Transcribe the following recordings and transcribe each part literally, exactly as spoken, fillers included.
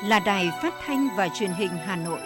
là Đài Phát thanh và Truyền hình Hà Nội.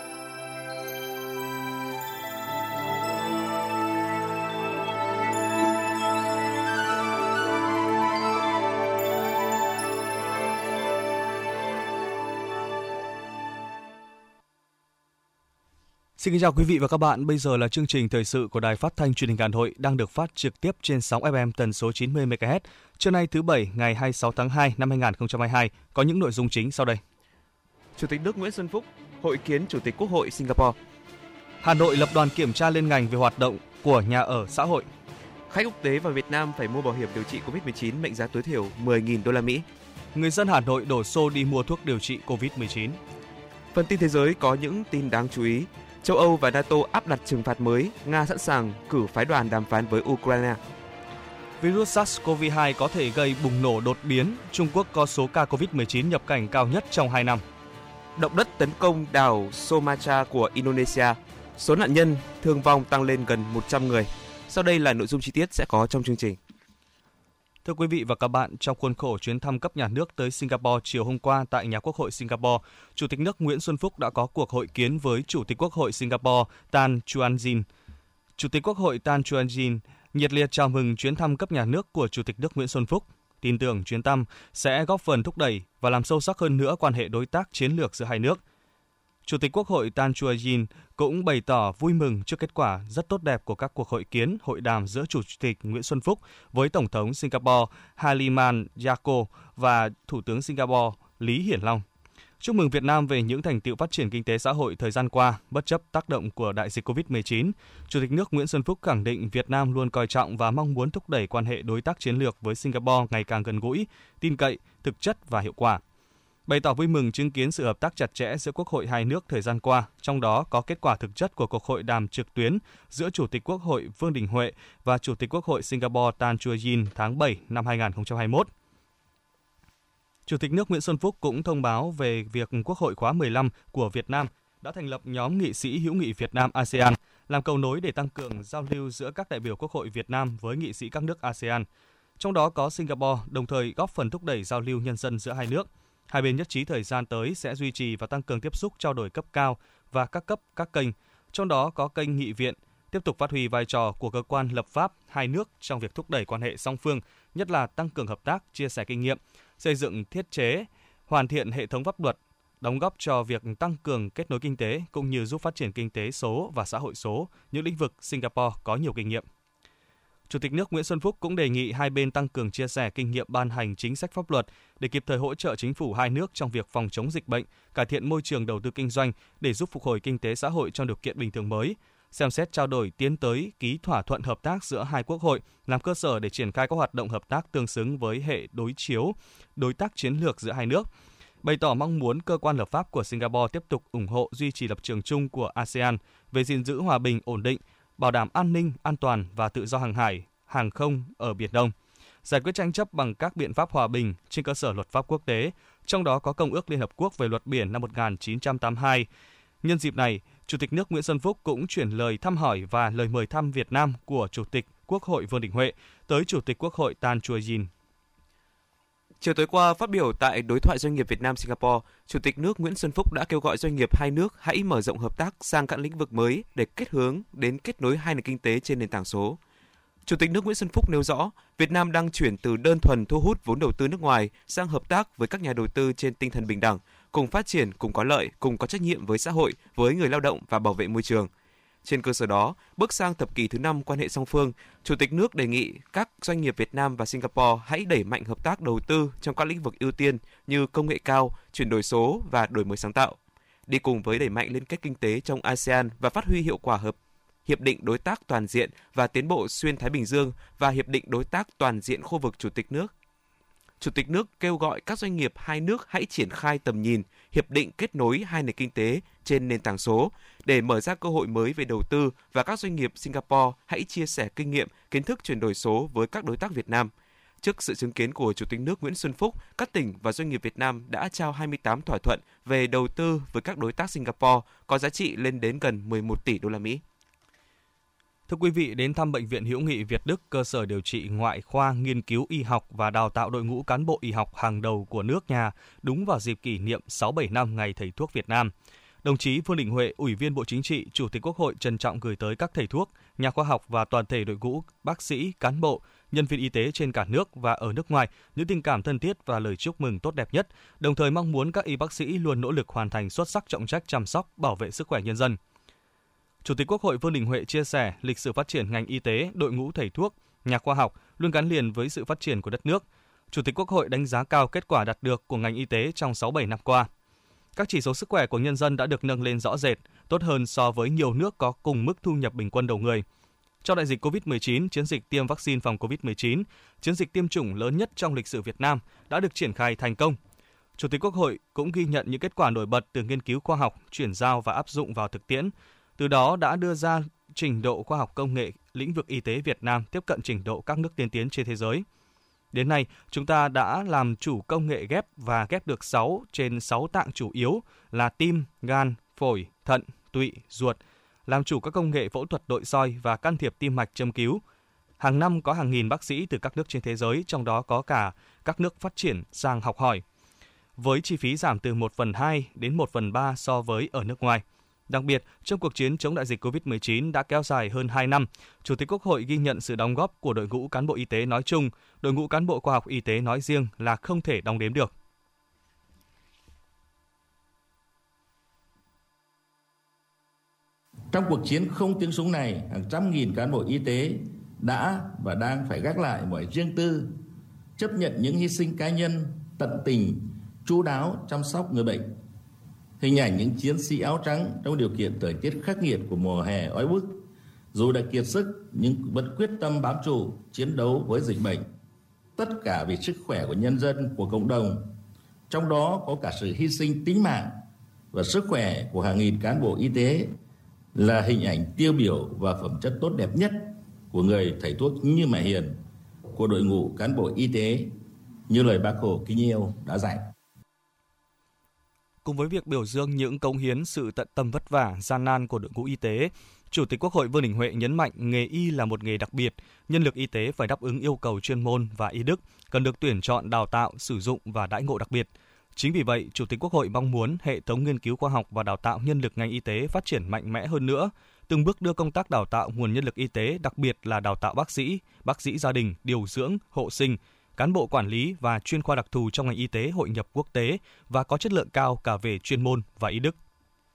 Xin kính chào quý vị và các bạn. Bây giờ là chương trình thời sự của Đài Phát thanh Truyền hình Hà Nội đang được phát trực tiếp trên sóng ép em tần số chín mươi mê ga héc. Trưa nay thứ Bảy ngày hai mươi sáu tháng hai năm hai nghìn không trăm hai mươi hai có những nội dung chính sau đây. Chủ tịch nước Nguyễn Xuân Phúc hội kiến Chủ tịch Quốc hội Singapore. Hà Nội lập đoàn kiểm tra liên ngành về hoạt động của nhà ở xã hội. Khách quốc tế vào Việt Nam phải mua bảo hiểm điều trị covid mười chín mệnh giá tối thiểu mười nghìn đô la Mỹ. Người dân Hà Nội đổ xô đi mua thuốc điều trị covid mười chín. Phần tin thế giới có những tin đáng chú ý. Châu Âu và NATO áp đặt trừng phạt mới, Nga sẵn sàng cử phái đoàn đàm phán với Ukraine. Virus SARS-xê o vê hai có thể gây bùng nổ đột biến. Trung Quốc có số ca covid mười chín nhập cảnh cao nhất trong hai năm. Động đất tấn công đảo Sumatra của Indonesia. Số nạn nhân thương vong tăng lên gần một trăm người. Sau đây là nội dung chi tiết sẽ có trong chương trình. Thưa quý vị và các bạn, trong khuôn khổ chuyến thăm cấp nhà nước tới Singapore chiều hôm qua tại nhà Quốc hội Singapore, Chủ tịch nước Nguyễn Xuân Phúc đã có cuộc hội kiến với Chủ tịch Quốc hội Singapore Tan Chuan Jin. Chủ tịch Quốc hội Tan Chuan Jin nhiệt liệt chào mừng chuyến thăm cấp nhà nước của Chủ tịch nước Nguyễn Xuân Phúc, tin tưởng chuyến thăm sẽ góp phần thúc đẩy và làm sâu sắc hơn nữa quan hệ đối tác chiến lược giữa hai nước. Chủ tịch Quốc hội Tan Chuan Jin cũng bày tỏ vui mừng trước kết quả rất tốt đẹp của các cuộc hội kiến, hội đàm giữa Chủ tịch Nguyễn Xuân Phúc với Tổng thống Singapore Halimah Yacob và Thủ tướng Singapore Lý Hiển Long. Chúc mừng Việt Nam về những thành tựu phát triển kinh tế xã hội thời gian qua, bất chấp tác động của đại dịch covid mười chín. Chủ tịch nước Nguyễn Xuân Phúc khẳng định Việt Nam luôn coi trọng và mong muốn thúc đẩy quan hệ đối tác chiến lược với Singapore ngày càng gần gũi, tin cậy, thực chất và hiệu quả. Bày tỏ vui mừng chứng kiến sự hợp tác chặt chẽ giữa Quốc hội hai nước thời gian qua, trong đó có kết quả thực chất của cuộc hội đàm trực tuyến giữa Chủ tịch Quốc hội Vương Đình Huệ và Chủ tịch Quốc hội Singapore Tan Chuan Jin tháng bảy năm hai nghìn không trăm hai mươi mốt. Chủ tịch nước Nguyễn Xuân Phúc cũng thông báo về việc Quốc hội khóa mười lăm của Việt Nam đã thành lập nhóm nghị sĩ hữu nghị Việt Nam a sê an, làm cầu nối để tăng cường giao lưu giữa các đại biểu Quốc hội Việt Nam với nghị sĩ các nước a sê an. Trong đó có Singapore, đồng thời góp phần thúc đẩy giao lưu nhân dân giữa hai nước. Hai bên nhất trí thời gian tới sẽ duy trì và tăng cường tiếp xúc trao đổi cấp cao và các cấp các kênh, trong đó có kênh nghị viện, tiếp tục phát huy vai trò của cơ quan lập pháp hai nước trong việc thúc đẩy quan hệ song phương, nhất là tăng cường hợp tác, chia sẻ kinh nghiệm, xây dựng thiết chế, hoàn thiện hệ thống pháp luật, đóng góp cho việc tăng cường kết nối kinh tế cũng như giúp phát triển kinh tế số và xã hội số, những lĩnh vực Singapore có nhiều kinh nghiệm. Chủ tịch nước Nguyễn Xuân Phúc cũng đề nghị hai bên tăng cường chia sẻ kinh nghiệm ban hành chính sách pháp luật để kịp thời hỗ trợ chính phủ hai nước trong việc phòng chống dịch bệnh, cải thiện môi trường đầu tư kinh doanh để giúp phục hồi kinh tế xã hội trong điều kiện bình thường mới, xem xét trao đổi tiến tới ký thỏa thuận hợp tác giữa hai quốc hội làm cơ sở để triển khai các hoạt động hợp tác tương xứng với hệ đối chiếu, đối tác chiến lược giữa hai nước. Bày tỏ mong muốn cơ quan lập pháp của Singapore tiếp tục ủng hộ duy trì lập trường chung của a sê an về gìn giữ hòa bình, ổn định, bảo đảm an ninh, an toàn và tự do hàng hải, hàng không ở Biển Đông, giải quyết tranh chấp bằng các biện pháp hòa bình trên cơ sở luật pháp quốc tế, trong đó có Công ước Liên Hợp Quốc về luật biển năm một nghìn chín trăm tám mươi hai. Nhân dịp này, Chủ tịch nước Nguyễn Xuân Phúc cũng chuyển lời thăm hỏi và lời mời thăm Việt Nam của Chủ tịch Quốc hội Vương Đình Huệ tới Chủ tịch Quốc hội Tan Chuan Jin. Chiều tối qua, phát biểu tại đối thoại doanh nghiệp Việt Nam Singapore, Chủ tịch nước Nguyễn Xuân Phúc đã kêu gọi doanh nghiệp hai nước hãy mở rộng hợp tác sang các lĩnh vực mới để kết hướng đến kết nối hai nền kinh tế trên nền tảng số. Chủ tịch nước Nguyễn Xuân Phúc nêu rõ, Việt Nam đang chuyển từ đơn thuần thu hút vốn đầu tư nước ngoài sang hợp tác với các nhà đầu tư trên tinh thần bình đẳng, cùng phát triển, cùng có lợi, cùng có trách nhiệm với xã hội, với người lao động và bảo vệ môi trường. Trên cơ sở đó, bước sang thập kỷ thứ năm quan hệ song phương, Chủ tịch nước đề nghị các doanh nghiệp Việt Nam và Singapore hãy đẩy mạnh hợp tác đầu tư trong các lĩnh vực ưu tiên như công nghệ cao, chuyển đổi số và đổi mới sáng tạo. Đi cùng với đẩy mạnh liên kết kinh tế trong a sê an và phát huy hiệu quả hợp Hiệp định Đối tác Toàn diện và Tiến bộ Xuyên Thái Bình Dương và Hiệp định Đối tác Toàn diện khu vực Chủ tịch nước. Chủ tịch nước kêu gọi các doanh nghiệp hai nước hãy triển khai tầm nhìn, hiệp định kết nối hai nền kinh tế trên nền tảng số để mở ra cơ hội mới về đầu tư và các doanh nghiệp Singapore hãy chia sẻ kinh nghiệm, kiến thức chuyển đổi số với các đối tác Việt Nam. Trước sự chứng kiến của Chủ tịch nước Nguyễn Xuân Phúc, các tỉnh và doanh nghiệp Việt Nam đã trao hai mươi tám thỏa thuận về đầu tư với các đối tác Singapore có giá trị lên đến gần mười một tỷ đô la Mỹ. Thưa quý vị, đến thăm Bệnh viện Hữu nghị Việt Đức, cơ sở điều trị ngoại khoa, nghiên cứu y học và đào tạo đội ngũ cán bộ y học hàng đầu của nước nhà, đúng vào dịp kỷ niệm sáu mươi bảy năm Ngày Thầy thuốc Việt Nam. Đồng chí Vương Đình Huệ, Ủy viên Bộ Chính trị, Chủ tịch Quốc hội trân trọng gửi tới các thầy thuốc, nhà khoa học và toàn thể đội ngũ bác sĩ, cán bộ, nhân viên y tế trên cả nước và ở nước ngoài những tình cảm thân thiết và lời chúc mừng tốt đẹp nhất, đồng thời mong muốn các y bác sĩ luôn nỗ lực hoàn thành xuất sắc trọng trách chăm sóc, bảo vệ sức khỏe nhân dân. Chủ tịch Quốc hội Vương Đình Huệ chia sẻ lịch sử phát triển ngành y tế, đội ngũ thầy thuốc, nhà khoa học luôn gắn liền với sự phát triển của đất nước. Chủ tịch Quốc hội đánh giá cao kết quả đạt được của ngành y tế trong sáu mươi bảy năm qua. Các chỉ số sức khỏe của nhân dân đã được nâng lên rõ rệt, tốt hơn so với nhiều nước có cùng mức thu nhập bình quân đầu người. Trong đại dịch covid mười chín, chiến dịch tiêm vaccine phòng covid mười chín, chiến dịch tiêm chủng lớn nhất trong lịch sử Việt Nam đã được triển khai thành công. Chủ tịch Quốc hội cũng ghi nhận những kết quả nổi bật từ nghiên cứu khoa học, chuyển giao và áp dụng vào thực tiễn. Từ đó đã đưa ra trình độ khoa học công nghệ lĩnh vực y tế Việt Nam tiếp cận trình độ các nước tiên tiến trên thế giới. Đến nay, chúng ta đã làm chủ công nghệ ghép và ghép được sáu trên sáu tạng chủ yếu là tim, gan, phổi, thận, tụy, ruột, làm chủ các công nghệ phẫu thuật nội soi và can thiệp tim mạch châm cứu. Hàng năm có hàng nghìn bác sĩ từ các nước trên thế giới, trong đó có cả các nước phát triển sang học hỏi, với chi phí giảm từ một phần hai đến một phần ba so với ở nước ngoài. Đặc biệt, trong cuộc chiến chống đại dịch covid mười chín đã kéo dài hơn hai năm, Chủ tịch Quốc hội ghi nhận sự đóng góp của đội ngũ cán bộ y tế nói chung, đội ngũ cán bộ khoa học y tế nói riêng là không thể đong đếm được. Trong cuộc chiến không tiếng súng này, hàng trăm nghìn cán bộ y tế đã và đang phải gác lại mọi riêng tư, chấp nhận những hy sinh cá nhân, tận tình, chu đáo chăm sóc người bệnh. Hình ảnh những chiến sĩ áo trắng trong điều kiện thời tiết khắc nghiệt của mùa hè oi bức, dù đã kiệt sức nhưng vẫn quyết tâm bám trụ, chiến đấu với dịch bệnh. Tất cả vì sức khỏe của nhân dân, của cộng đồng, trong đó có cả sự hy sinh tính mạng và sức khỏe của hàng nghìn cán bộ y tế, là hình ảnh tiêu biểu và phẩm chất tốt đẹp nhất của người thầy thuốc như mẹ hiền, của đội ngũ cán bộ y tế như lời Bác Hồ kính yêu đã dạy. Cùng với việc biểu dương những cống hiến, sự tận tâm vất vả, gian nan của đội ngũ y tế, Chủ tịch Quốc hội Vương Đình Huệ nhấn mạnh nghề y là một nghề đặc biệt, nhân lực y tế phải đáp ứng yêu cầu chuyên môn và y đức, cần được tuyển chọn, đào tạo, sử dụng và đãi ngộ đặc biệt. Chính vì vậy, Chủ tịch Quốc hội mong muốn hệ thống nghiên cứu khoa học và đào tạo nhân lực ngành y tế phát triển mạnh mẽ hơn nữa, từng bước đưa công tác đào tạo nguồn nhân lực y tế, đặc biệt là đào tạo bác sĩ, bác sĩ gia đình, điều dưỡng, hộ sinh, cán bộ quản lý và chuyên khoa đặc thù trong ngành y tế hội nhập quốc tế và có chất lượng cao cả về chuyên môn và y đức.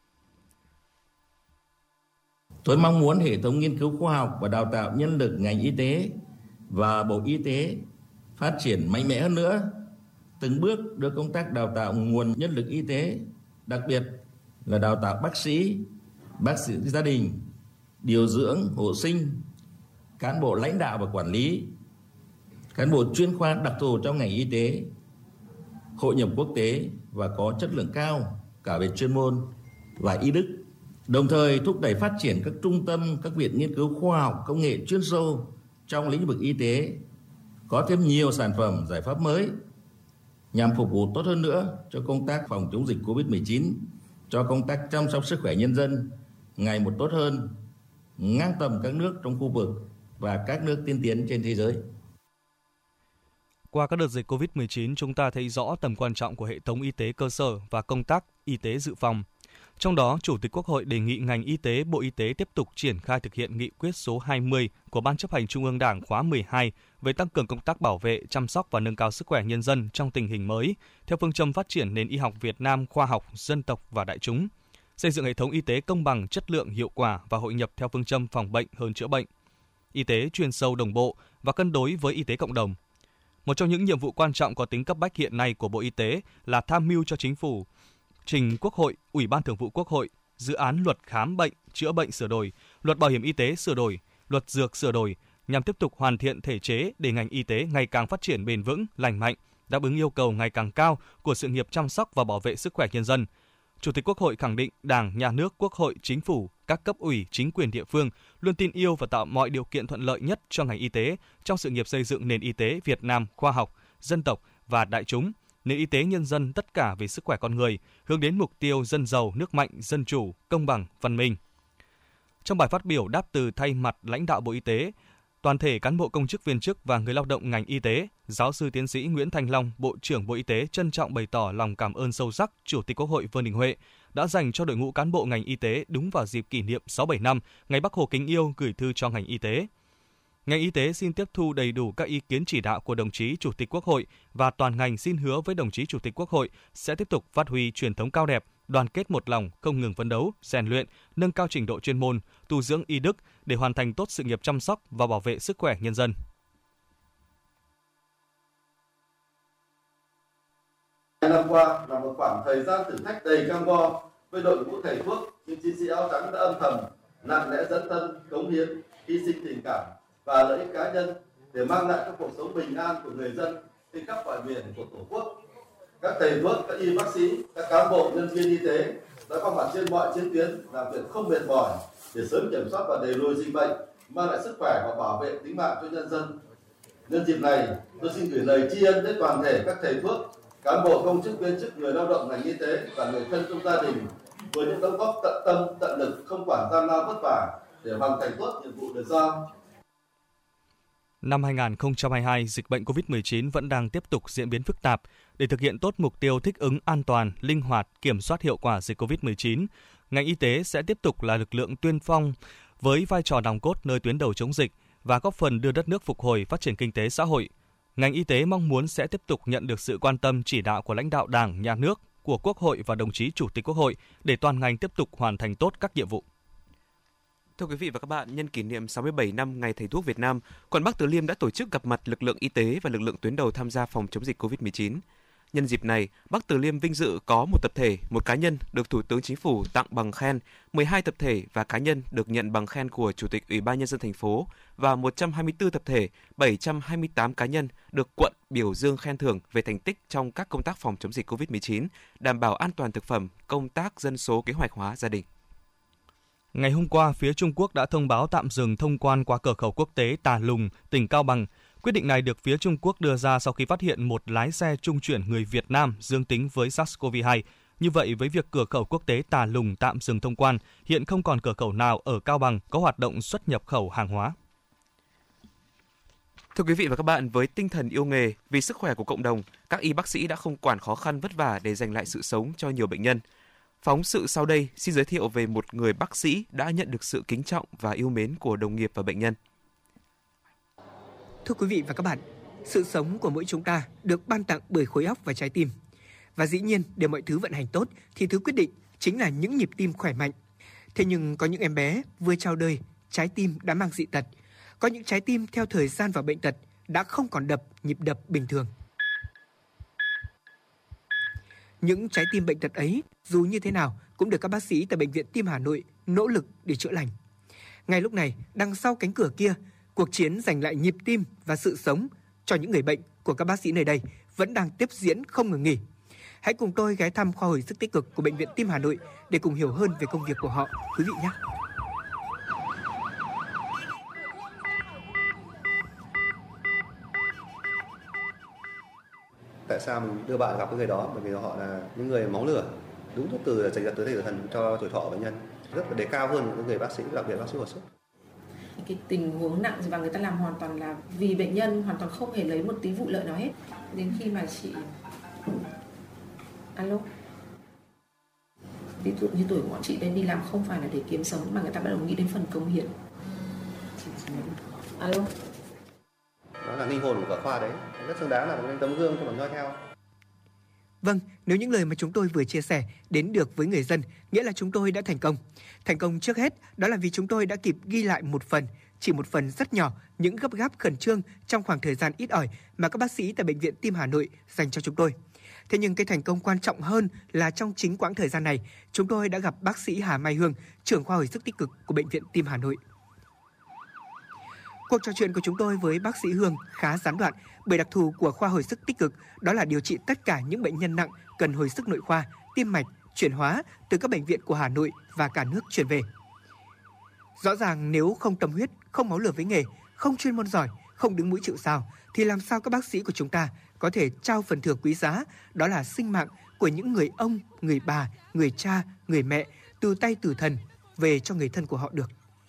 Tôi mong muốn hệ thống nghiên cứu khoa học và đào tạo nhân lực ngành y tế và Bộ Y tế phát triển mạnh mẽ hơn nữa, từng bước đưa công tác đào tạo nguồn nhân lực y tế, đặc biệt là đào tạo bác sĩ, bác sĩ gia đình, điều dưỡng, hộ sinh, cán bộ lãnh đạo và quản lý, cán bộ chuyên khoa đặc thù trong ngành y tế, hội nhập quốc tế và có chất lượng cao cả về chuyên môn và y đức. Đồng thời thúc đẩy phát triển các trung tâm, các viện nghiên cứu khoa học, công nghệ chuyên sâu trong lĩnh vực y tế, có thêm nhiều sản phẩm, giải pháp mới nhằm phục vụ tốt hơn nữa cho công tác phòng chống dịch covid mười chín, cho công tác chăm sóc sức khỏe nhân dân ngày một tốt hơn, ngang tầm các nước trong khu vực và các nước tiên tiến trên thế giới. Qua các đợt dịch covid mười chín, chúng ta thấy rõ tầm quan trọng của hệ thống y tế cơ sở và công tác y tế dự phòng. Trong đó, Chủ tịch Quốc hội đề nghị ngành y tế, Bộ Y tế tiếp tục triển khai thực hiện nghị quyết số hai mươi của Ban Chấp hành Trung ương Đảng khóa mười hai về tăng cường công tác bảo vệ, chăm sóc và nâng cao sức khỏe nhân dân trong tình hình mới, theo phương châm phát triển nền y học Việt Nam khoa học, dân tộc và đại chúng, xây dựng hệ thống y tế công bằng, chất lượng, hiệu quả và hội nhập theo phương châm phòng bệnh hơn chữa bệnh, y tế chuyên sâu đồng bộ và cân đối với y tế cộng đồng. Một trong những nhiệm vụ quan trọng có tính cấp bách hiện nay của Bộ Y tế là tham mưu cho Chính phủ trình Quốc hội, Ủy ban Thường vụ Quốc hội dự án luật khám bệnh, chữa bệnh sửa đổi, luật bảo hiểm y tế sửa đổi, luật dược sửa đổi nhằm tiếp tục hoàn thiện thể chế để ngành y tế ngày càng phát triển bền vững, lành mạnh, đáp ứng yêu cầu ngày càng cao của sự nghiệp chăm sóc và bảo vệ sức khỏe nhân dân. Chủ tịch Quốc hội khẳng định Đảng, Nhà nước, Quốc hội, Chính phủ, các cấp ủy, chính quyền địa phương luôn tin yêu và tạo mọi điều kiện thuận lợi nhất cho ngành y tế trong sự nghiệp xây dựng nền y tế Việt Nam khoa học, dân tộc và đại chúng, nền y tế nhân dân tất cả vì sức khỏe con người, hướng đến mục tiêu dân giàu, nước mạnh, dân chủ, công bằng, văn minh. Trong bài phát biểu đáp từ thay mặt lãnh đạo Bộ Y tế, toàn thể cán bộ công chức viên chức và người lao động ngành y tế, Giáo sư tiến sĩ Nguyễn Thanh Long, Bộ trưởng Bộ Y tế trân trọng bày tỏ lòng cảm ơn sâu sắc Chủ tịch Quốc hội Vương Đình Huệ đã dành cho đội ngũ cán bộ ngành y tế đúng vào dịp kỷ niệm sáu mươi bảy năm ngày Bác Hồ kính yêu gửi thư cho ngành y tế. Ngành y tế xin tiếp thu đầy đủ các ý kiến chỉ đạo của đồng chí Chủ tịch Quốc hội và toàn ngành xin hứa với đồng chí Chủ tịch Quốc hội sẽ tiếp tục phát huy truyền thống cao đẹp, đoàn kết một lòng, không ngừng phấn đấu, rèn luyện, nâng cao trình độ chuyên môn, tu dưỡng y đức để hoàn thành tốt sự nghiệp chăm sóc và bảo vệ sức khỏe nhân dân. Hai năm qua là một khoảng thời gian thử thách đầy cam go với đội ngũ thầy thuốc, những chiến sĩ áo trắng đã âm thầm, nặng lẽ dấn thân, cống hiến, hy sinh tình cảm và lợi ích cá nhân để mang lại cho cuộc sống bình an của người dân trên khắp mọi miền của Tổ quốc. Các thầy thuốc, các y bác sĩ, các cán bộ, nhân viên y tế đã có mặt trên mọi chiến tuyến làm việc không mệt mỏi để sớm kiểm soát và đẩy lùi dịch bệnh, mang lại sức khỏe và bảo vệ tính mạng cho nhân dân. Nhân dịp này, tôi xin gửi lời tri ân đến toàn thể các thầy thuốc, cán bộ công chức viên chức, người lao động ngành y tế và người thân trong gia đình với những đóng góp tận tâm, tận lực, không quản gian lao vất vả để hoàn thành tốt nhiệm vụ được giao. Năm hai không hai hai, dịch bệnh covid mười chín vẫn đang tiếp tục diễn biến phức tạp. Để thực hiện tốt mục tiêu thích ứng an toàn, linh hoạt, kiểm soát hiệu quả dịch covid mười chín, ngành y tế sẽ tiếp tục là lực lượng tiên phong với vai trò nòng cốt nơi tuyến đầu chống dịch và góp phần đưa đất nước phục hồi phát triển kinh tế xã hội. Ngành y tế mong muốn sẽ tiếp tục nhận được sự quan tâm chỉ đạo của lãnh đạo Đảng, Nhà nước, của Quốc hội và đồng chí Chủ tịch Quốc hội để toàn ngành tiếp tục hoàn thành tốt các nhiệm vụ. Thưa quý vị và các bạn, nhân kỷ niệm sáu mươi bảy năm Ngày Thầy thuốc Việt Nam, quận Bắc Từ Liêm đã tổ chức gặp mặt lực lượng y tế và lực lượng tuyến đầu tham gia phòng chống dịch covid mười chín. Nhân dịp này, Bắc Từ Liêm vinh dự có một tập thể, một cá nhân được Thủ tướng Chính phủ tặng bằng khen, mười hai tập thể và cá nhân được nhận bằng khen của Chủ tịch Ủy ban Nhân dân thành phố và một trăm hai mươi tư tập thể, bảy trăm hai mươi tám cá nhân được quận biểu dương khen thưởng về thành tích trong các công tác phòng chống dịch covid mười chín, đảm bảo an toàn thực phẩm, công tác dân số kế hoạch hóa gia đình. Ngày hôm qua, phía Trung Quốc đã thông báo tạm dừng thông quan qua cửa khẩu quốc tế Tà Lùng, tỉnh Cao Bằng. Quyết định này được phía Trung Quốc đưa ra sau khi phát hiện một lái xe trung chuyển người Việt Nam dương tính với SARS-xê o vê hai. Như vậy, với việc cửa khẩu quốc tế Tà Lùng tạm dừng thông quan, hiện không còn cửa khẩu nào ở Cao Bằng có hoạt động xuất nhập khẩu hàng hóa. Thưa quý vị và các bạn, với tinh thần yêu nghề, vì sức khỏe của cộng đồng, các y bác sĩ đã không quản khó khăn vất vả để giành lại sự sống cho nhiều bệnh nhân. Phóng sự sau đây xin giới thiệu về một người bác sĩ đã nhận được sự kính trọng và yêu mến của đồng nghiệp và bệnh nhân. Thưa quý vị và các bạn, sự sống của mỗi chúng ta được ban tặng bởi khối óc và trái tim. Và dĩ nhiên, để mọi thứ vận hành tốt thì thứ quyết định chính là những nhịp tim khỏe mạnh. Thế nhưng có những em bé vừa chào đời, trái tim đã mang dị tật. Có những trái tim theo thời gian và bệnh tật đã không còn đập nhịp đập bình thường. Những trái tim bệnh tật ấy, dù như thế nào, cũng được các bác sĩ tại Bệnh viện Tim Hà Nội nỗ lực để chữa lành. Ngay lúc này, đằng sau cánh cửa kia, cuộc chiến giành lại nhịp tim và sự sống cho những người bệnh của các bác sĩ nơi đây vẫn đang tiếp diễn không ngừng nghỉ. Hãy cùng tôi ghé thăm khoa hồi sức tích cực của Bệnh viện Tim Hà Nội để cùng hiểu hơn về công việc của họ, quý vị nhé. Tại sao mình đưa bạn gặp cái người đó? Bởi vì họ là những người máu lửa, đúng từ dành dật tới tử thần cho tuổi thọ của bệnh nhân, rất là đề cao hơn những người bác sĩ, đặc biệt bác sĩ hồi sức. Cái tình huống nặng và người ta làm hoàn toàn là vì bệnh nhân, hoàn toàn không hề lấy một tí vụ lợi nào hết. Đến khi mà chị alo, ví dụ như tuổi của bọn chị đây đi làm không phải là để kiếm sống mà người ta bắt đầu nghĩ đến phần cống hiến. Alo. Đó là linh hồn của cả khoa đấy, rất xứng đáng là một tấm gương cho mọi người theo. Vâng, nếu những lời mà chúng tôi vừa chia sẻ đến được với người dân, nghĩa là chúng tôi đã thành công. Thành công trước hết, đó là vì chúng tôi đã kịp ghi lại một phần, chỉ một phần rất nhỏ, những gấp gáp khẩn trương trong khoảng thời gian ít ỏi mà các bác sĩ tại Bệnh viện Tim Hà Nội dành cho chúng tôi. Thế nhưng cái thành công quan trọng hơn là trong chính quãng thời gian này, chúng tôi đã gặp bác sĩ Hà Mai Hương, trưởng khoa hồi sức tích cực của Bệnh viện Tim Hà Nội. Cuộc trò chuyện của chúng tôi với bác sĩ Hương khá gián đoạn bởi đặc thù của khoa hồi sức tích cực đó là điều trị tất cả những bệnh nhân nặng cần hồi sức nội khoa, tim mạch, chuyển hóa từ các bệnh viện của Hà Nội và cả nước chuyển về. Rõ ràng nếu không tâm huyết, không máu lửa với nghề, không chuyên môn giỏi, không đứng mũi chịu sào thì làm sao các bác sĩ của chúng ta có thể trao phần thưởng quý giá đó là sinh mạng của những người ông, người bà, người cha, người mẹ từ tay tử thần về cho người thân của họ được.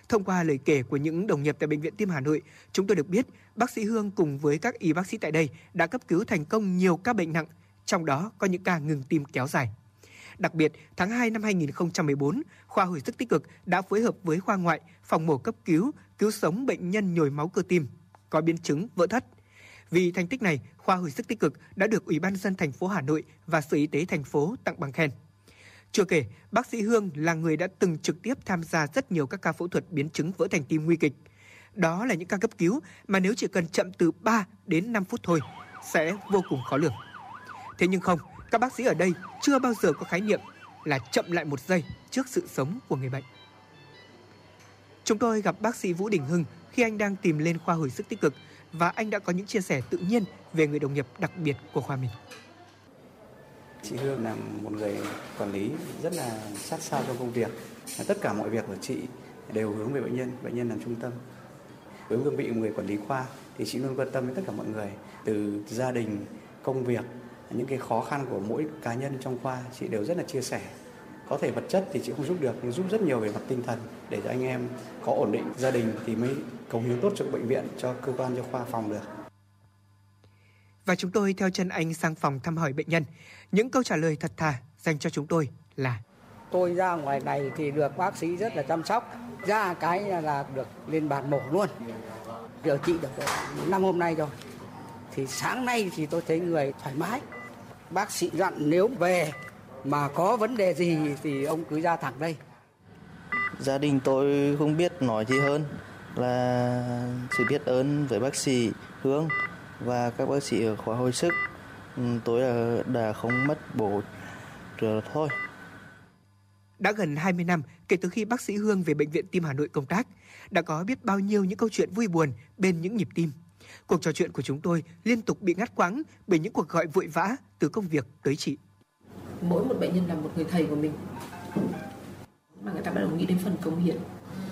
Thông qua lời kể của những đồng nghiệp tại Bệnh viện Tim Hà Nội, chúng tôi được biết bác sĩ Hương cùng với các y bác sĩ tại đây đã cấp cứu thành công nhiều ca bệnh nặng, trong đó có những ca ngừng tim kéo dài. Đặc biệt, tháng hai năm hai nghìn không trăm mười bốn, khoa hồi sức tích cực đã phối hợp với khoa ngoại, phòng mổ cấp cứu, cứu sống bệnh nhân nhồi máu cơ tim có biến chứng vỡ thận. Vì thành tích này, khoa hồi sức tích cực đã được Ủy ban nhân dân thành phố Hà Nội và Sở Y tế thành phố tặng bằng khen. Chưa kể, bác sĩ Hương là người đã từng trực tiếp tham gia rất nhiều các ca phẫu thuật biến chứng vỡ thành tim nguy kịch. Đó là những ca cấp cứu mà nếu chỉ cần chậm từ ba đến năm phút thôi sẽ vô cùng khó lường. Thế nhưng không, các bác sĩ ở đây chưa bao giờ có khái niệm là chậm lại một giây trước sự sống của người bệnh. Chúng tôi gặp bác sĩ Vũ Đình Hưng khi anh đang tìm lên khoa hồi sức tích cực và anh đã có những chia sẻ tự nhiên về người đồng nghiệp đặc biệt của khoa mình. Chị Hương là một người quản lý rất là sát sao trong công việc. Tất cả mọi việc của chị đều hướng về bệnh nhân, bệnh nhân làm trung tâm. Với cương vị một người quản lý khoa thì chị luôn quan tâm đến tất cả mọi người, từ gia đình, công việc, những cái khó khăn của mỗi cá nhân trong khoa chị đều rất là chia sẻ. Có thể vật chất thì chị không giúp được, nhưng giúp rất nhiều về mặt tinh thần để cho anh em có ổn định gia đình thì mới cống hiến tốt cho bệnh viện, cho cơ quan, cho khoa phòng được. Và chúng tôi theo chân anh sang phòng thăm hỏi bệnh nhân. Những câu trả lời thật thà dành cho chúng tôi là: tôi ra ngoài này thì được bác sĩ rất là chăm sóc, ra cái là được lên bàn mổ luôn. Điều trị được năm hôm nay rồi. Thì sáng nay thì tôi thấy người thoải mái. Bác sĩ dặn nếu về mà có vấn đề gì thì ông cứ ra thẳng đây. Gia đình tôi không biết nói gì hơn là sự biết ơn với bác sĩ Hương và các bác sĩ ở khoa hồi sức. Tôi đã, đã không mất bố rồi thôi. Đã gần hai mươi năm kể từ khi bác sĩ Hương về Bệnh viện Tim Hà Nội công tác, đã có biết bao nhiêu những câu chuyện vui buồn bên những nhịp tim. Cuộc trò chuyện của chúng tôi liên tục bị ngắt quãng bởi những cuộc gọi vội vã từ công việc tới chị. Mỗi một bệnh nhân là một người thầy của mình, mà người ta bắt đầu nghĩ đến phần cống hiến.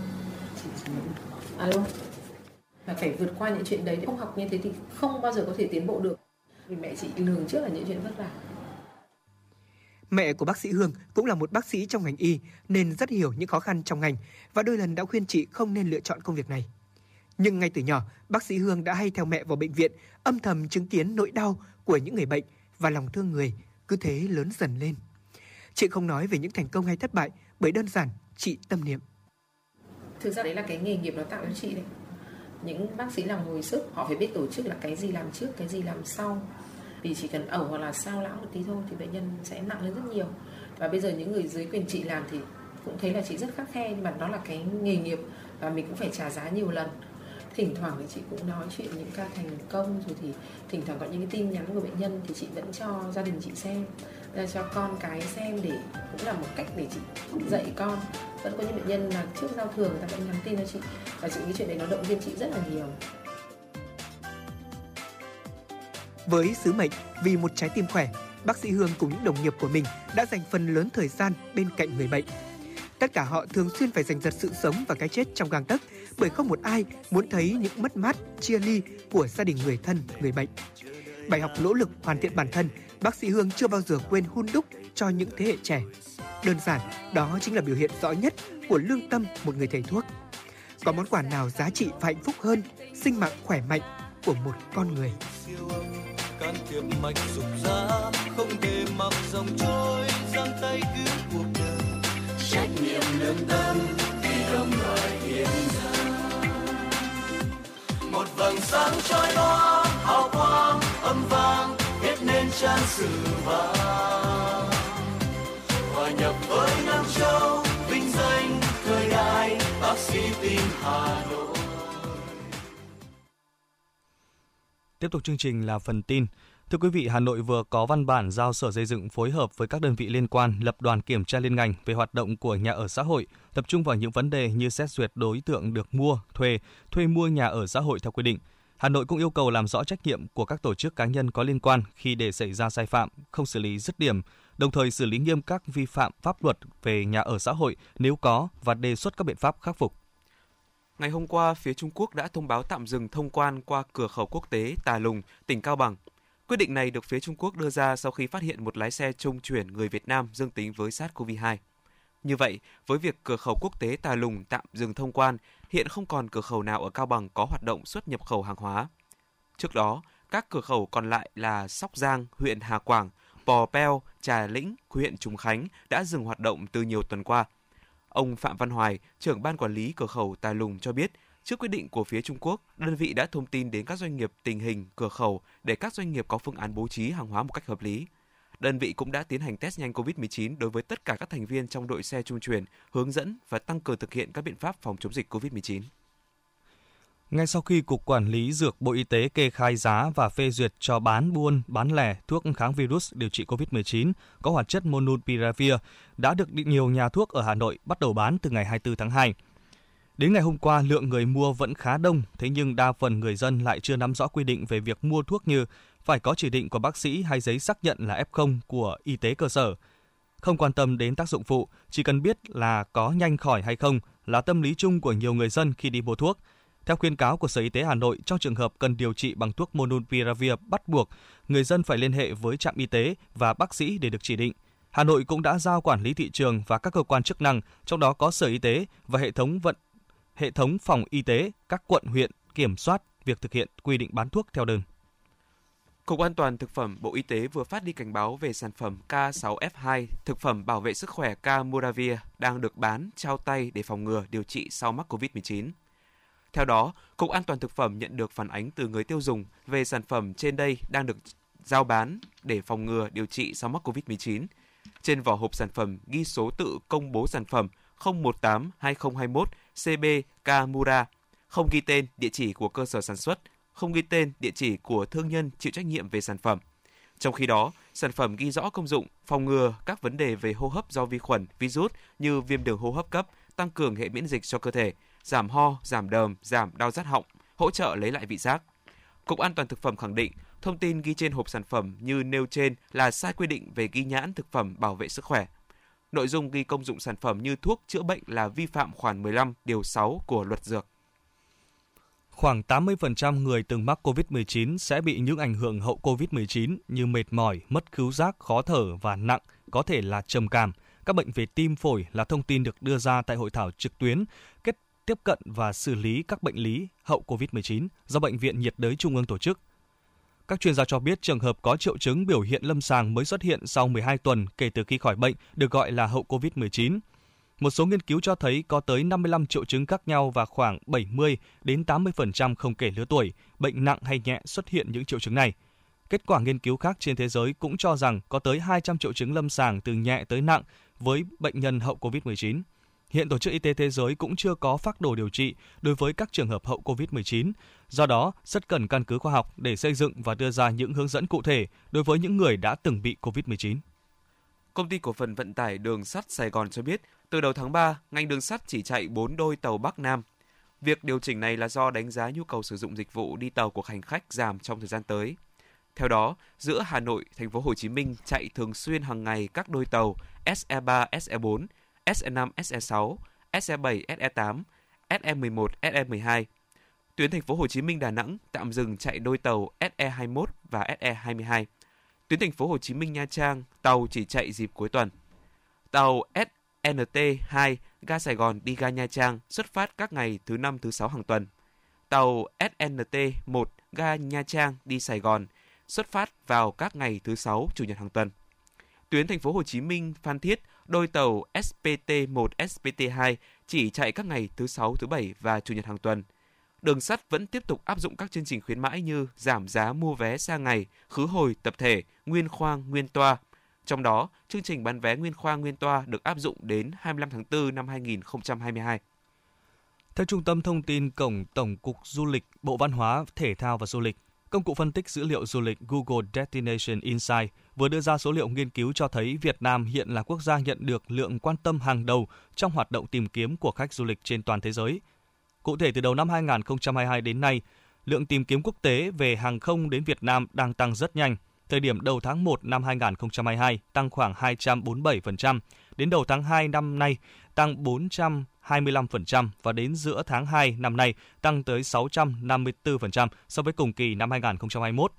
Alo, và phải vượt qua những chuyện đấy. Không học như thế thì không bao giờ có thể tiến bộ được. Vì mẹ chị lường trước là những chuyện vất vả. Mẹ của bác sĩ Hương cũng là một bác sĩ trong ngành y nên rất hiểu những khó khăn trong ngành và đôi lần đã khuyên chị không nên lựa chọn công việc này. Nhưng ngay từ nhỏ, bác sĩ Hương đã hay theo mẹ vào bệnh viện, âm thầm chứng kiến nỗi đau của những người bệnh và lòng thương người cứ thế lớn dần lên. Chị không nói về những thành công hay thất bại bởi đơn giản chị tâm niệm. Thực ra đấy là cái nghề nghiệp nó tạo cho chị đấy. Những bác sĩ làm hồi sức họ phải biết tổ chức là cái gì làm trước, cái gì làm sau. Vì chỉ cần ẩu hoặc là sao lãng một tí thôi thì bệnh nhân sẽ nặng lên rất nhiều. Và bây giờ những người dưới quyền chị làm thì cũng thấy là chị rất khắt khe, nhưng mà nó là cái nghề nghiệp và mình cũng phải trả giá nhiều lần. Thỉnh thoảng thì chị cũng nói chuyện những ca thành công, rồi thì thỉnh thoảng có những cái tin nhắn của bệnh nhân thì chị vẫn cho gia đình chị xem, ra cho con cái xem, để cũng là một cách để chị dạy con. Vẫn có những bệnh nhân là trước giao thừa người ta vẫn nhắn tin cho chị, và chị cái chuyện đấy nó động viên chị rất là nhiều. Với sứ mệnh vì một trái tim khỏe, bác sĩ Hương cùng những đồng nghiệp của mình đã dành phần lớn thời gian bên cạnh người bệnh. Tất cả họ thường xuyên phải giành giật sự sống và cái chết trong gang tấc, bởi không một ai muốn thấy những mất mát, chia ly của gia đình người thân, người bệnh. Bài học nỗ lực hoàn thiện bản thân, bác sĩ Hương chưa bao giờ quên hun đúc cho những thế hệ trẻ. Đơn giản, đó chính là biểu hiện rõ nhất của lương tâm một người thầy thuốc. Có món quà nào giá trị và hạnh phúc hơn sinh mạng khỏe mạnh của một con người. Can thiệp mạch dục ra, không để mặc dòng trôi, giang tay cứu cuộc đời. Trách nhiệm lương tâm vì đồng loại hiến dâng. Một vầng sáng chói lóa, hào quang âm vang, viết nên trang sử vàng. Hòa nhập với Nam Châu, vinh danh thời đại bác sĩ tim Hà Nội. Tiếp tục chương trình là phần tin. Thưa quý vị, Hà Nội vừa có văn bản giao Sở Xây dựng phối hợp với các đơn vị liên quan lập đoàn kiểm tra liên ngành về hoạt động của nhà ở xã hội, tập trung vào những vấn đề như xét duyệt đối tượng được mua, thuê, thuê mua nhà ở xã hội theo quy định. Hà Nội cũng yêu cầu làm rõ trách nhiệm của các tổ chức cá nhân có liên quan khi để xảy ra sai phạm, không xử lý dứt điểm, đồng thời xử lý nghiêm các vi phạm pháp luật về nhà ở xã hội nếu có và đề xuất các biện pháp khắc phục. Ngày hôm qua, phía Trung Quốc đã thông báo tạm dừng thông quan qua cửa khẩu quốc tế Tà Lùng, tỉnh Cao Bằng. Quyết định này được phía Trung Quốc đưa ra sau khi phát hiện một lái xe trung chuyển người Việt Nam dương tính với SARS-xê o vê hai. Như vậy, với việc cửa khẩu quốc tế Tà Lùng tạm dừng thông quan, hiện không còn cửa khẩu nào ở Cao Bằng có hoạt động xuất nhập khẩu hàng hóa. Trước đó, các cửa khẩu còn lại là Sóc Giang, huyện Hà Quảng, Pò Peo, Trà Lĩnh, huyện Trùng Khánh đã dừng hoạt động từ nhiều tuần qua. Ông Phạm Văn Hoài, trưởng ban quản lý cửa khẩu Tà Lùng cho biết, trước quyết định của phía Trung Quốc, đơn vị đã thông tin đến các doanh nghiệp tình hình cửa khẩu để các doanh nghiệp có phương án bố trí hàng hóa một cách hợp lý. Đơn vị cũng đã tiến hành test nhanh covid mười chín đối với tất cả các thành viên trong đội xe trung chuyển, hướng dẫn và tăng cường thực hiện các biện pháp phòng chống dịch covid mười chín. Ngay sau khi Cục Quản lý Dược Bộ Y tế kê khai giá và phê duyệt cho bán buôn, bán lẻ thuốc kháng virus điều trị covid mười chín có hoạt chất Monupiravir đã được nhiều nhà thuốc ở Hà Nội bắt đầu bán từ ngày hai mươi tư tháng hai. Đến ngày hôm qua, lượng người mua vẫn khá đông, thế nhưng đa phần người dân lại chưa nắm rõ quy định về việc mua thuốc như phải có chỉ định của bác sĩ hay giấy xác nhận là ép không của y tế cơ sở. Không quan tâm đến tác dụng phụ, chỉ cần biết là có nhanh khỏi hay không là tâm lý chung của nhiều người dân khi đi mua thuốc. Theo khuyến cáo của Sở Y tế Hà Nội, trong trường hợp cần điều trị bằng thuốc Monupiravir bắt buộc, người dân phải liên hệ với trạm y tế và bác sĩ để được chỉ định. Hà Nội cũng đã giao quản lý thị trường và các cơ quan chức năng, trong đó có Sở Y tế và hệ thống vận hệ thống phòng y tế các quận huyện kiểm soát việc thực hiện quy định bán thuốc theo đơn. Cục An toàn Thực phẩm Bộ Y tế vừa phát đi cảnh báo về sản phẩm K sáu F hai, thực phẩm bảo vệ sức khỏe Camuravir đang được bán, trao tay để phòng ngừa điều trị sau mắc covid mười chín. Theo đó, Cục An toàn Thực phẩm nhận được phản ánh từ người tiêu dùng về sản phẩm trên đây đang được giao bán để phòng ngừa điều trị sau mắc covid mười chín. Trên vỏ hộp sản phẩm ghi số tự công bố sản phẩm không một tám hai không hai mốt C B Camura, không ghi tên, địa chỉ của cơ sở sản xuất, không ghi tên, địa chỉ của thương nhân chịu trách nhiệm về sản phẩm. Trong khi đó, sản phẩm ghi rõ công dụng phòng ngừa các vấn đề về hô hấp do vi khuẩn, virus như viêm đường hô hấp cấp, tăng cường hệ miễn dịch cho cơ thể, giảm ho, giảm đờm, giảm đau rát họng, hỗ trợ lấy lại vị giác. Cục An toàn Thực phẩm khẳng định, thông tin ghi trên hộp sản phẩm như nêu trên là sai quy định về ghi nhãn thực phẩm bảo vệ sức khỏe. Nội dung ghi công dụng sản phẩm như thuốc chữa bệnh là vi phạm khoản mười lăm điều sáu của Luật Dược. Khoảng tám mươi phần trăm người từng mắc covid mười chín sẽ bị những ảnh hưởng hậu covid mười chín như mệt mỏi, mất khứu giác, khó thở và nặng, có thể là trầm cảm. Các bệnh về tim phổi là thông tin được đưa ra tại hội thảo trực tuyến kết tiếp cận và xử lý các bệnh lý hậu covid mười chín do Bệnh viện Nhiệt đới Trung ương tổ chức. Các chuyên gia cho biết trường hợp có triệu chứng biểu hiện lâm sàng mới xuất hiện sau mười hai tuần kể từ khi khỏi bệnh được gọi là hậu covid mười chín. Một số nghiên cứu cho thấy có tới năm mươi lăm triệu chứng khác nhau và khoảng bảy mươi đến tám mươi phần trăm không kể lứa tuổi, bệnh nặng hay nhẹ xuất hiện những triệu chứng này. Kết quả nghiên cứu khác trên thế giới cũng cho rằng có tới hai trăm triệu chứng lâm sàng từ nhẹ tới nặng với bệnh nhân hậu covid mười chín. Hiện Tổ chức Y tế Thế giới cũng chưa có phác đồ điều trị đối với các trường hợp hậu covid mười chín. Do đó, rất cần căn cứ khoa học để xây dựng và đưa ra những hướng dẫn cụ thể đối với những người đã từng bị covid mười chín. Công ty Cổ phần Vận tải Đường sắt Sài Gòn cho biết, từ đầu tháng ba, ngành đường sắt chỉ chạy bốn đôi tàu Bắc Nam. Việc điều chỉnh này là do đánh giá nhu cầu sử dụng dịch vụ đi tàu của hành khách giảm trong thời gian tới. Theo đó, giữa Hà Nội, Thành phố Hồ Chí Minh chạy thường xuyên hàng ngày các đôi tàu S E ba, S E bốn, S E năm, S E sáu, S E bảy, S E tám, S E mười một, S E mười hai. Tuyến Thành phố Hồ Chí Minh Đà Nẵng tạm dừng chạy đôi tàu S E hai mươi mốt và S E hai mươi hai. Tuyến Thành phố Hồ Chí Minh Nha Trang tàu chỉ chạy dịp cuối tuần. Tàu S N T hai ga Sài Gòn đi ga Nha Trang xuất phát các ngày thứ năm, thứ sáu hàng tuần. Tàu S N T một ga Nha Trang đi Sài Gòn xuất phát vào các ngày thứ sáu, chủ nhật hàng tuần. Tuyến Thành phố Hồ Chí Minh Phan Thiết đôi tàu S P T một, S P T hai chỉ chạy các ngày thứ sáu, thứ bảy và chủ nhật hàng tuần. Đường sắt vẫn tiếp tục áp dụng các chương trình khuyến mãi như giảm giá mua vé xa ngày, khứ hồi tập thể, nguyên khoang, nguyên toa. Trong đó, chương trình bán vé nguyên khoang, nguyên toa được áp dụng đến hai mươi lăm tháng tư năm hai nghìn không trăm hai mươi hai. Theo Trung tâm Thông tin Cổng Tổng cục Du lịch, Bộ Văn hóa, Thể thao và Du lịch, công cụ phân tích dữ liệu du lịch Google Destination Insight vừa đưa ra số liệu nghiên cứu cho thấy Việt Nam hiện là quốc gia nhận được lượng quan tâm hàng đầu trong hoạt động tìm kiếm của khách du lịch trên toàn thế giới. Cụ thể, từ đầu năm hai nghìn không trăm hai mươi hai đến nay, lượng tìm kiếm quốc tế về hàng không đến Việt Nam đang tăng rất nhanh. Thời điểm đầu tháng một năm hai nghìn không trăm hai mươi hai tăng khoảng hai trăm bốn mươi bảy phần trăm, đến đầu tháng hai năm nay tăng bốn trăm hai mươi lăm phần trăm và đến giữa tháng hai năm nay tăng tới sáu trăm năm mươi tư phần trăm so với cùng kỳ năm hai nghìn không trăm hai mươi mốt.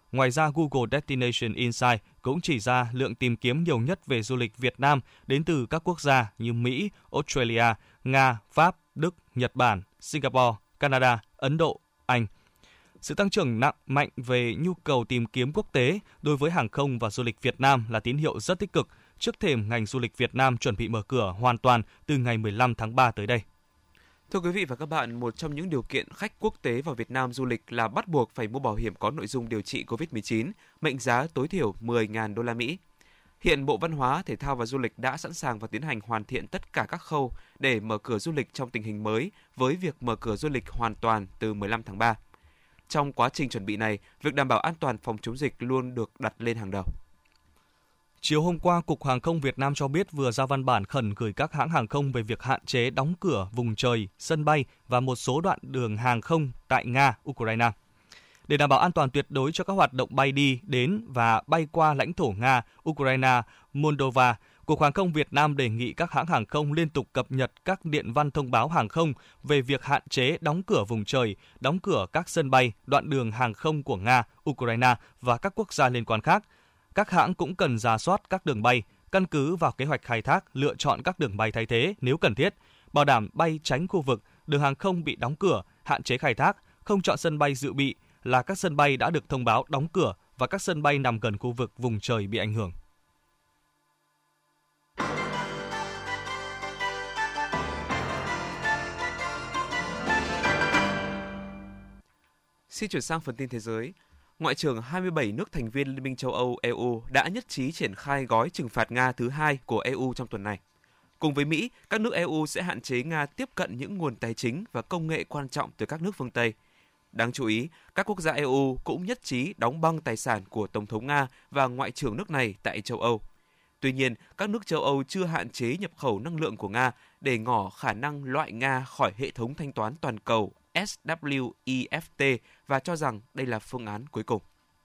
Ngoài ra, Google Destination Insight cũng chỉ ra lượng tìm kiếm nhiều nhất về du lịch Việt Nam đến từ các quốc gia như Mỹ, Australia, Nga, Pháp, Đức, Nhật Bản, Singapore, Canada, Ấn Độ, Anh. Sự tăng trưởng nặng mạnh về nhu cầu tìm kiếm quốc tế đối với hàng không và du lịch Việt Nam là tín hiệu rất tích cực trước thềm ngành du lịch Việt Nam chuẩn bị mở cửa hoàn toàn từ ngày mười lăm tháng ba tới đây. Thưa quý vị và các bạn, một trong những điều kiện khách quốc tế vào Việt Nam du lịch là bắt buộc phải mua bảo hiểm có nội dung điều trị covid mười chín, mệnh giá tối thiểu mười nghìn đô la Mỹ. Hiện Bộ Văn hóa, Thể thao và Du lịch đã sẵn sàng và tiến hành hoàn thiện tất cả các khâu để mở cửa du lịch trong tình hình mới với việc mở cửa du lịch hoàn toàn từ mười lăm tháng ba. Trong quá trình chuẩn bị này, việc đảm bảo an toàn phòng chống dịch luôn được đặt lên hàng đầu. Chiều hôm qua, Cục Hàng không Việt Nam cho biết vừa ra văn bản khẩn gửi các hãng hàng không về việc hạn chế đóng cửa vùng trời, sân bay và một số đoạn đường hàng không tại Nga, Ukraine. Để đảm bảo an toàn tuyệt đối cho các hoạt động bay đi, đến và bay qua lãnh thổ Nga, Ukraine, Moldova, Cục Hàng không Việt Nam đề nghị các hãng hàng không liên tục cập nhật các điện văn thông báo hàng không về việc hạn chế đóng cửa vùng trời, đóng cửa các sân bay, đoạn đường hàng không của Nga, Ukraine và các quốc gia liên quan khác. Các hãng cũng cần rà soát các đường bay, căn cứ vào kế hoạch khai thác, lựa chọn các đường bay thay thế nếu cần thiết, bảo đảm bay tránh khu vực, đường hàng không bị đóng cửa, hạn chế khai thác, không chọn sân bay dự bị là các sân bay đã được thông báo đóng cửa và các sân bay nằm gần khu vực vùng trời bị ảnh hưởng. Xin chuyển sang phần tin thế giới. Ngoại trưởng hai mươi bảy nước thành viên Liên minh châu Âu E U đã nhất trí triển khai gói trừng phạt Nga thứ hai của E U trong tuần này. Cùng với Mỹ, các nước E U sẽ hạn chế Nga tiếp cận những nguồn tài chính và công nghệ quan trọng từ các nước phương Tây. Đáng chú ý, các quốc gia E U cũng nhất trí đóng băng tài sản của Tổng thống Nga và Ngoại trưởng nước này tại châu Âu. Tuy nhiên, các nước châu Âu chưa hạn chế nhập khẩu năng lượng của Nga để ngỏ khả năng loại Nga khỏi hệ thống thanh toán toàn cầu S W E F T và cho rằng đây là phương án cuối cùng.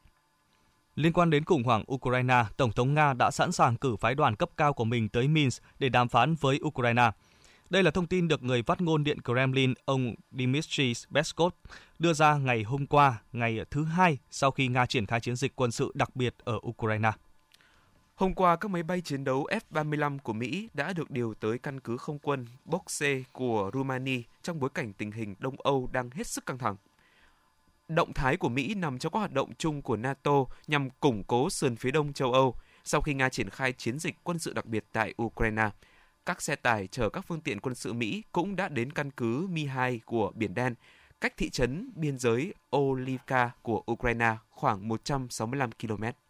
Liên quan đến khủng hoảng Ukraine, Tổng thống Nga đã sẵn sàng cử phái đoàn cấp cao của mình tới Minsk để đàm phán với Ukraine. Đây là thông tin được người phát ngôn Điện Kremlin, ông Dmitry Peskov, đưa ra ngày hôm qua, ngày thứ hai sau khi Nga triển khai chiến dịch quân sự đặc biệt ở Ukraine. Hôm qua, các máy bay chiến đấu F ba mươi lăm của Mỹ đã được điều tới căn cứ không quân Boxe của Rumani trong bối cảnh tình hình Đông Âu đang hết sức căng thẳng. Động thái của Mỹ nằm trong các hoạt động chung của NATO nhằm củng cố sườn phía đông châu Âu sau khi Nga triển khai chiến dịch quân sự đặc biệt tại Ukraine. Các xe tải chở các phương tiện quân sự Mỹ cũng đã đến căn cứ Mi hai của Biển Đen, cách thị trấn biên giới Olivka của Ukraine khoảng một trăm sáu mươi lăm ki lô mét.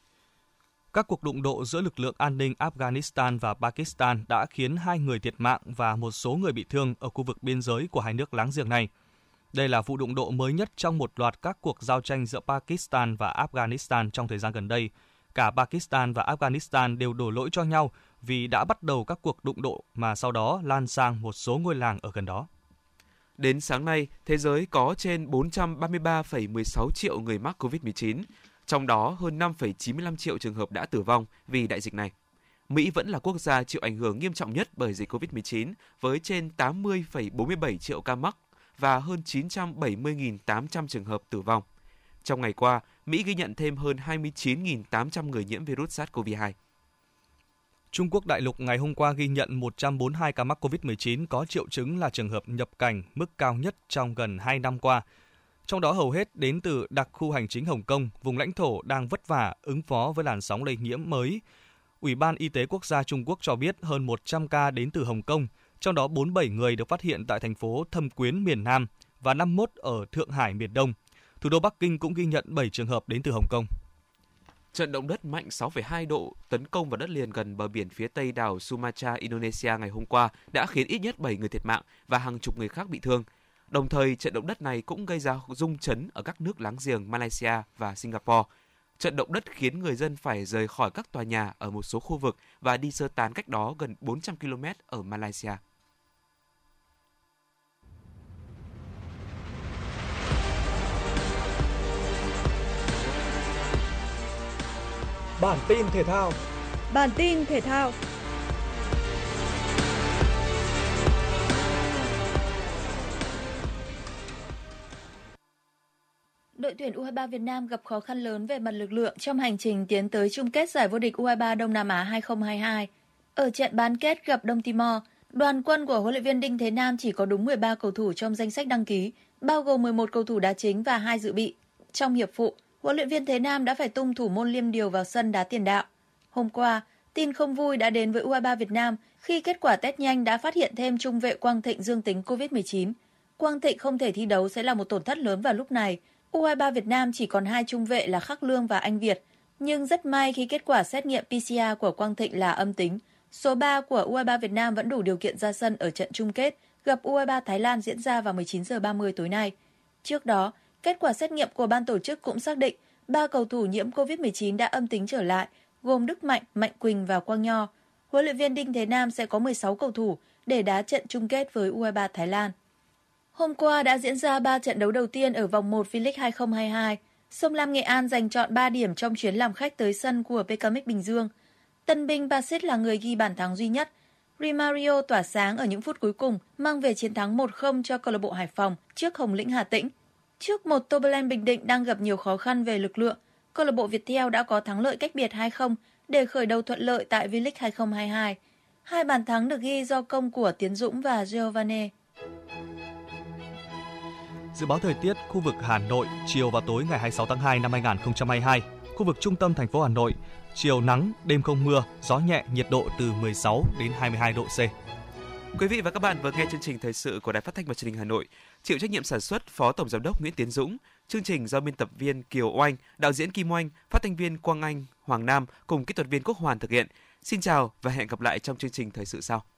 Các cuộc đụng độ giữa lực lượng an ninh Afghanistan và Pakistan đã khiến hai người thiệt mạng và một số người bị thương ở khu vực biên giới của hai nước láng giềng này. Đây là vụ đụng độ mới nhất trong một loạt các cuộc giao tranh giữa Pakistan và Afghanistan trong thời gian gần đây. Cả Pakistan và Afghanistan đều đổ lỗi cho nhau vì đã bắt đầu các cuộc đụng độ mà sau đó lan sang một số ngôi làng ở gần đó. Đến sáng nay, thế giới có trên bốn trăm ba mươi ba phẩy mười sáu triệu người mắc covid mười chín, trong đó hơn năm phẩy chín mươi lăm triệu trường hợp đã tử vong vì đại dịch này. Mỹ vẫn là quốc gia chịu ảnh hưởng nghiêm trọng nhất bởi dịch covid mười chín với trên tám mươi phẩy bốn mươi bảy triệu ca mắc và hơn chín trăm bảy mươi nghìn tám trăm trường hợp tử vong. Trong ngày qua, Mỹ ghi nhận thêm hơn hai mươi chín nghìn tám trăm người nhiễm virus SARS-xê o vê hai. Trung Quốc đại lục ngày hôm qua ghi nhận một trăm bốn mươi hai ca mắc covid mười chín có triệu chứng là trường hợp nhập cảnh mức cao nhất trong gần hai năm qua. Trong đó hầu hết đến từ đặc khu hành chính Hồng Kông, vùng lãnh thổ đang vất vả ứng phó với làn sóng lây nhiễm mới. Ủy ban Y tế Quốc gia Trung Quốc cho biết hơn một trăm ca đến từ Hồng Kông, trong đó bốn mươi bảy người được phát hiện tại thành phố Thâm Quyến miền Nam và năm mươi mốt ở Thượng Hải miền Đông. Thủ đô Bắc Kinh cũng ghi nhận bảy trường hợp đến từ Hồng Kông. Trận động đất mạnh sáu phẩy hai độ tấn công vào đất liền gần bờ biển phía tây đảo Sumatra, Indonesia ngày hôm qua đã khiến ít nhất bảy người thiệt mạng và hàng chục người khác bị thương. Đồng thời, trận động đất này cũng gây ra rung chấn ở các nước láng giềng Malaysia và Singapore. Trận động đất khiến người dân phải rời khỏi các tòa nhà ở một số khu vực và đi sơ tán cách đó gần bốn trăm ki lô mét ở Malaysia. Bản tin thể thao. Bản tin thể thao. đội tuyển u hai ba Việt Nam gặp khó khăn lớn về mặt lực lượng trong hành trình tiến tới chung kết giải vô địch u hai ba Đông Nam Á hai không hai hai. Ở trận bán kết gặp Đông Timor, đoàn quân của huấn luyện viên Đinh Thế Nam chỉ có đúng mười ba cầu thủ trong danh sách đăng ký, bao gồm mười một cầu thủ đá chính và hai dự bị. Trong hiệp phụ, huấn luyện viên Thế Nam đã phải tung thủ môn Liêm Điều vào sân đá tiền đạo. Hôm qua, tin không vui đã đến với u hai ba Việt Nam khi kết quả test nhanh đã phát hiện thêm trung vệ Quang Thịnh dương tính covid mười chín. Quang Thịnh không thể thi đấu sẽ là một tổn thất lớn vào lúc này. u hai ba Việt Nam chỉ còn hai trung vệ là Khắc Lương và Anh Việt, nhưng rất may khi kết quả xét nghiệm pê xê rờ của Quang Thịnh là âm tính. Số ba của u hai ba Việt Nam vẫn đủ điều kiện ra sân ở trận chung kết gặp u hai ba Thái Lan diễn ra vào mười chín giờ ba mươi tối nay. Trước đó, kết quả xét nghiệm của ban tổ chức cũng xác định ba cầu thủ nhiễm covid mười chín đã âm tính trở lại, gồm Đức Mạnh, Mạnh Quỳnh và Quang Nho. Huấn luyện viên Đinh Thế Nam sẽ có mười sáu cầu thủ để đá trận chung kết với u hai ba Thái Lan. Hôm qua đã diễn ra ba trận đấu đầu tiên ở vòng một V-League hai không hai hai. Sông Lam Nghệ An giành trọn ba điểm trong chuyến làm khách tới sân của pê ca em ích Bình Dương. Tân binh Basit là người ghi bàn thắng duy nhất. Rimario tỏa sáng ở những phút cuối cùng, mang về chiến thắng một không cho câu lạc bộ Hải Phòng trước Hồng Lĩnh Hà Tĩnh. Trước một Toberland Bình Định đang gặp nhiều khó khăn về lực lượng, câu lạc bộ Viettel đã có thắng lợi cách biệt hai không để khởi đầu thuận lợi tại V-League hai không hai hai. Hai bàn thắng được ghi do công của Tiến Dũng và Giovane. Dự báo thời tiết khu vực Hà Nội chiều và tối ngày hai mươi sáu tháng hai năm hai nghìn không trăm hai mươi hai. Khu vực trung tâm thành phố Hà Nội chiều nắng, đêm không mưa, gió nhẹ, nhiệt độ từ mười sáu đến hai mươi hai độ C. Quý vị và các bạn vừa nghe chương trình thời sự của Đài Phát thanh và Truyền hình Hà Nội. Chịu trách nhiệm sản xuất Phó Tổng giám đốc Nguyễn Tiến Dũng. Chương trình do biên tập viên Kiều Oanh, đạo diễn Kim Oanh, phát thanh viên Quang Anh, Hoàng Nam cùng kỹ thuật viên Quốc Hoàn thực hiện. Xin chào và hẹn gặp lại trong chương trình thời sự sau.